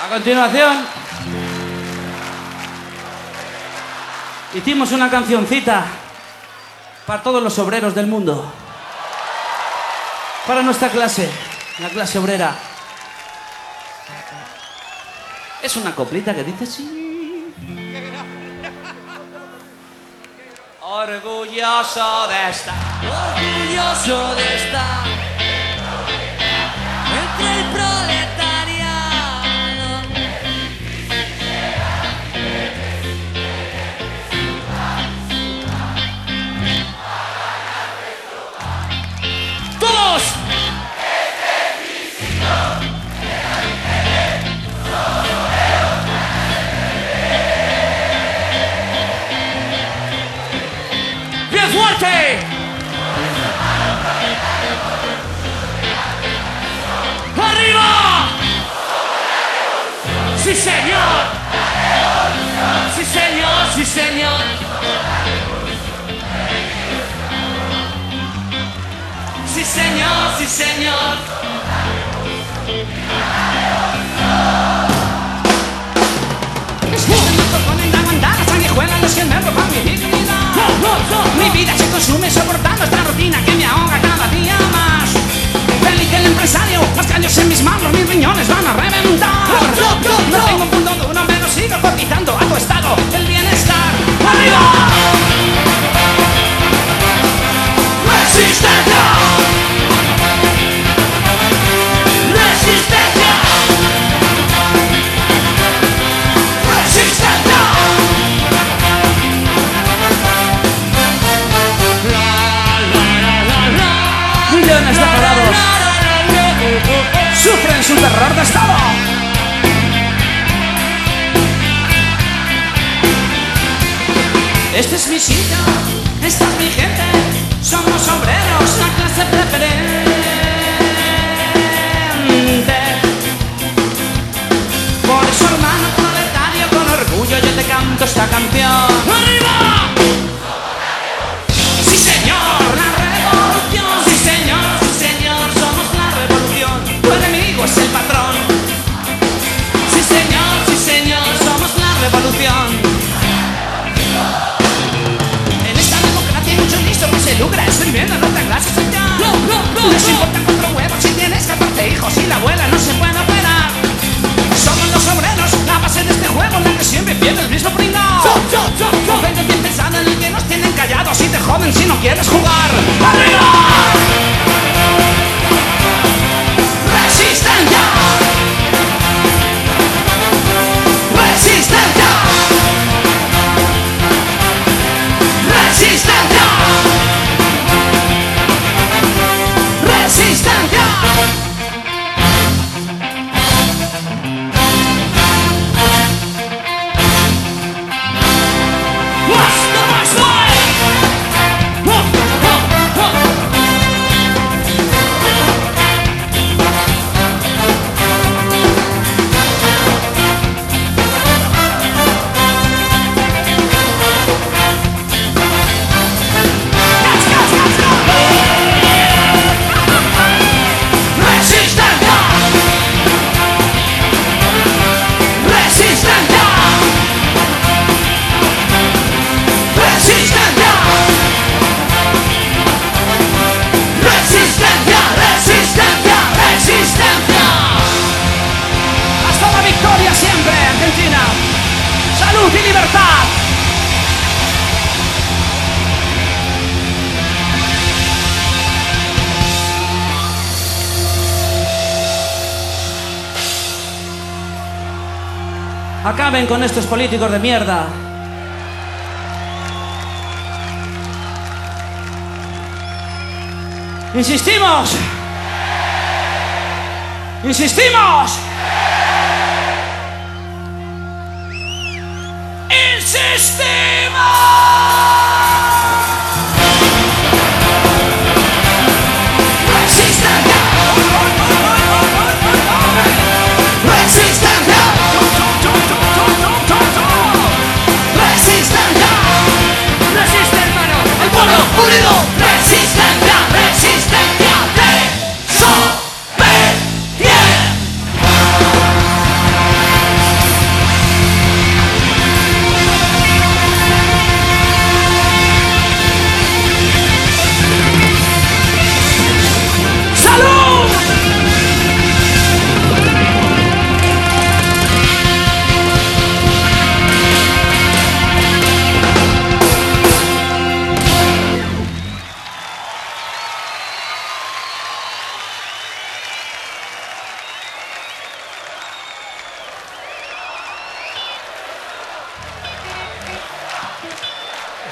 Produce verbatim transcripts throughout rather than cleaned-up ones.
A continuación, hicimos una cancioncita para todos los obreros del mundo. Para nuestra clase, la clase obrera. Es una coplita que dice así. Orgulloso de estar, orgulloso de estar entre el proletariado. ¡Todos! ¡Bien fuerte! ¡Arriba! ¡Sí, señor! ¡Sí, señor! ¡Sí, señor! ¡Sí, señor! ¡Sí, señor! Existen los cojones, la bandana, sanguijuelas, los que me roban mi dignidad. Mi vida se consume soportando esta rutina que me ahoga cada día más. Feliz el empresario, los callos en mis manos, mis riñones van a reventar. No tengo un punto duro, pero sigo cotizando a tu estado del bienestar. ¡Arriba! ¡Resistencia! ¡Resistencia! ¡Resistencia! Millones de parados sufren su terror de estado. Este es mi sitio, esta es mi gente, somos obreros, la clase preferente. Por eso, hermano proletario, con orgullo yo te canto esta canción. ¡Arriba! ¡Sí, señor! ¡La revolución! ¡Sí, señor! ¡Sí, señor! Somos la revolución. Tu enemigo es el patrón. ¡Sí, señor! ¡Sí, señor! Somos la revolución. En esta democracia hay muchos listos que se lucra escribiendo en otra clase social. No, no, no, les importa cuatro huevos si tienes catorce hijos y la abuela no se puede operar. Somos los obreros, la base de este juego, la que siempre pierde el mismo pringao. Con gente bien pensada en el que nos tienen callados y te joden si no quieres jugar. ¡Arriba! ¡Resistencia! ¡Resistencia! ¡Resistencia! ¡Resistencia! ¡Salud y libertad! Acaben con estos políticos de mierda. ¡Insistimos! ¡Insistimos! ¡Resistencia!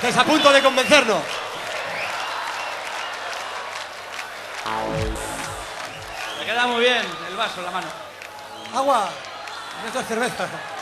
Estáis a punto de convencernos. Me queda muy bien el vaso en la mano. Agua. Esto es cerveza.